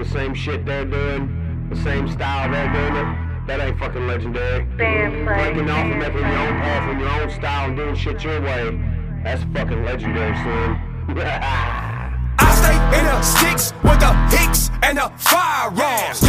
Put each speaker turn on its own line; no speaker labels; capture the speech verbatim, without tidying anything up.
the same shit they're doing, the same style they're doing it, that ain't fucking legendary. Breaking off and making your own path in your own style and doing shit your way, that's fucking legendary, son.
I stay in the sticks with the hicks and the firearms.